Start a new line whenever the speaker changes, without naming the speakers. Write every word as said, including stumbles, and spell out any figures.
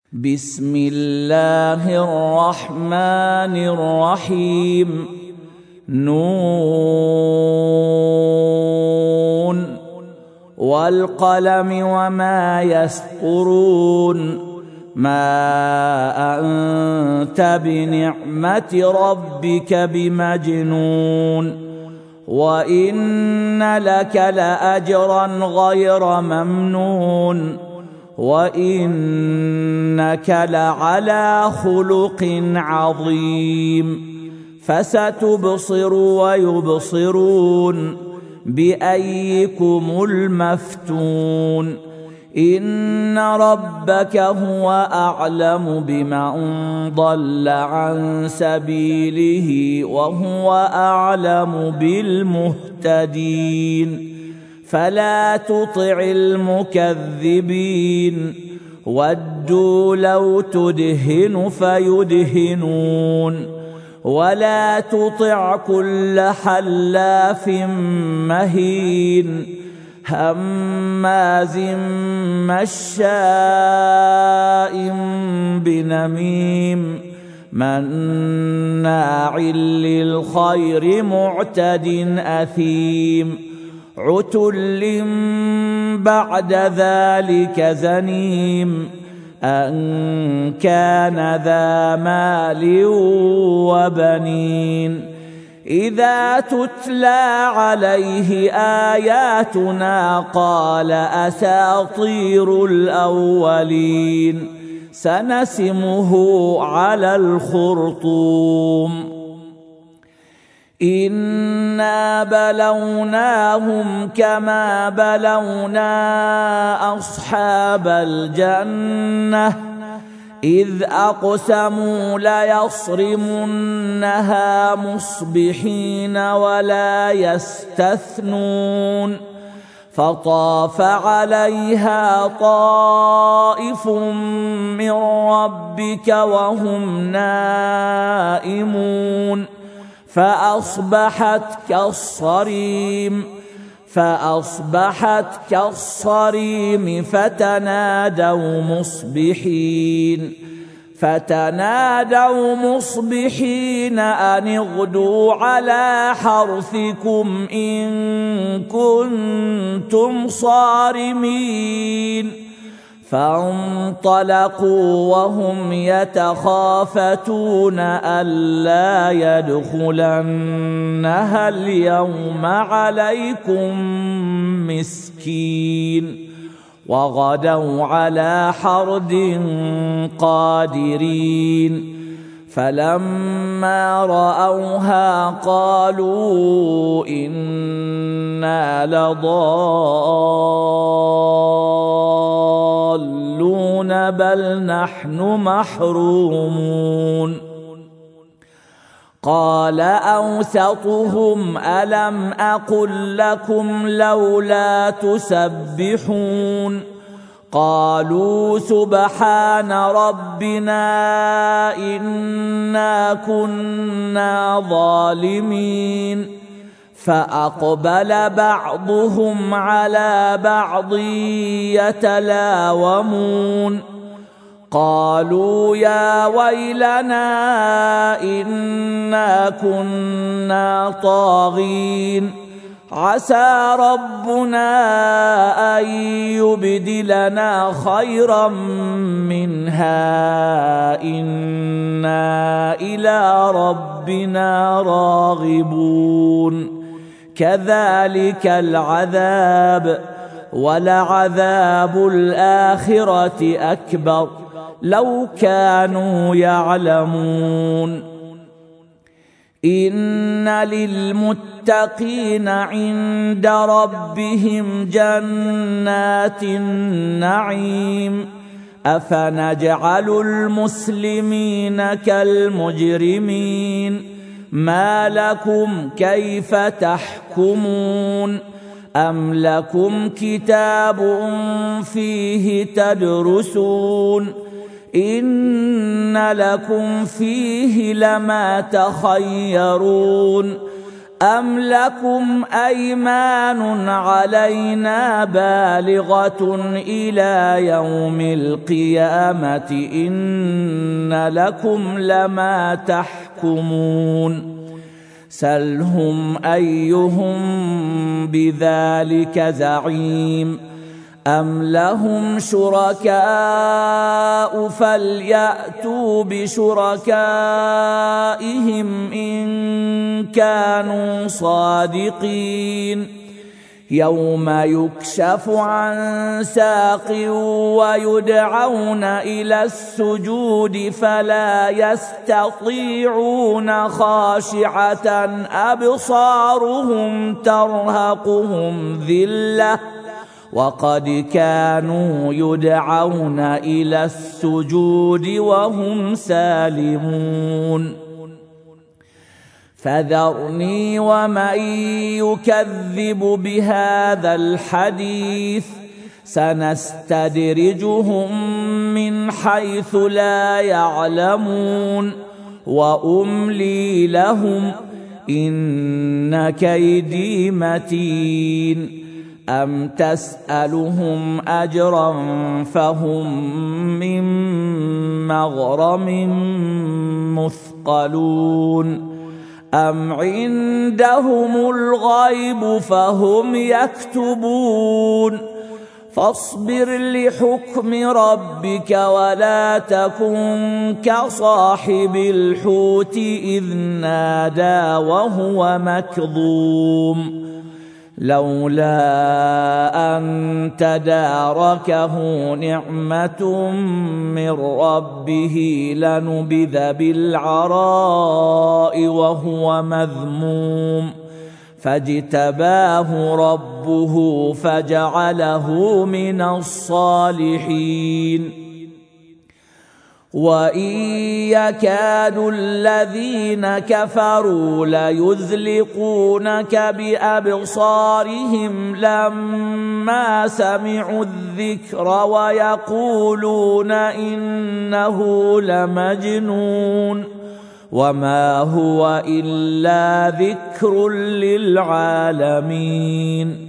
بسم الله الرحمن الرحيم. نون والقلم وما يسطرون. ما أنت بنعمة ربك بمجنون. وإن لك لأجرا غير ممنون. وإنك لعلى خلق عظيم. فستبصر ويبصرون بأيكم المفتون. إن ربك هو أعلم بمن ضل عن سبيله وهو أعلم بالمهتدين. فلا تطع المكذبين. ودوا لو تدهن فيدهنون. ولا تطع كل حلاف مهين هماز مشاء بنميم مناع للخير معتد أثيم عتل بعد ذلك زنيم أن كان ذا مال وبنين. إذا تتلى عليه آياتنا قال أساطير الأولين. سنسمه على الخرطوم. إنا بلوناهم كما بلونا أصحاب الجنة إذ أقسموا ليصرمنها مصبحين ولا يستثنون. فطاف عليها طائف من ربك وهم نائمون فأصبحت كالصريم فأصبحت كالصريم فتنادوا مصبحين فتنادوا مصبحين أن اغدوا على حرثكم إن كنتم صارمين. فانطلقوا وهم يتخافتون ألا يدخلنها اليوم عليكم مسكين. وغدوا على حرد قادرين. فلما رأوها قالوا إنا لضالون بل نحن محرومون. قال أوسطهم ألم أقل لكم لولا تسبحون. قالوا سبحان ربنا إنا كنا ظالمين. فأقبل بعضهم على بعض يتلاومون. قالوا يا ويلنا إنا كنا طاغين. عسى ربنا أن يبدلنا خيرا منها إنا إلى ربنا راغبون. كذلك العذاب ولعذاب الآخرة أكبر لو كانوا يعلمون. إن للمتقين عند ربهم جنات النعيم. أفنجعل المسلمين كالمجرمين. ما لكم كيف تحكمون. أم لكم كتاب فيه تدرسون. إن لكم فيه لما تخيرون. أم لكم أيمان علينا بالغة إلى يوم القيامة إن لكم لما تحكمون سلهم أيهم بذلك زعيم أم لهم شركاء فليأتوا بشركائهم إن كانوا صادقين يوم يكشف عن ساق ويدعون إلى السجود فلا يستطيعون خاشعة أبصارهم ترهقهم ذلة وقد كانوا يدعون إلى السجود وهم سالمون فذرني ومن يكذب بهذا الحديث سنستدرجهم من حيث لا يعلمون وأملي لهم إن كيدي متين أم تسألهم أجرا فهم من مغرم مثقلون أم عندهم الغيب فهم يكتبون فاصبر لحكم ربك ولا تكن كصاحب الحوت إذ نادى وهو مكظوم لولا أن تداركه نعمة من ربه لنبذ بالعراء وهو مذموم فاجتباه ربه فجعله من الصالحين وإن يكاد الذين كفروا ليزلقونك بأبصارهم لما سمعوا الذكر ويقولون إنه لمجنون وما هو إلا ذكر للعالمين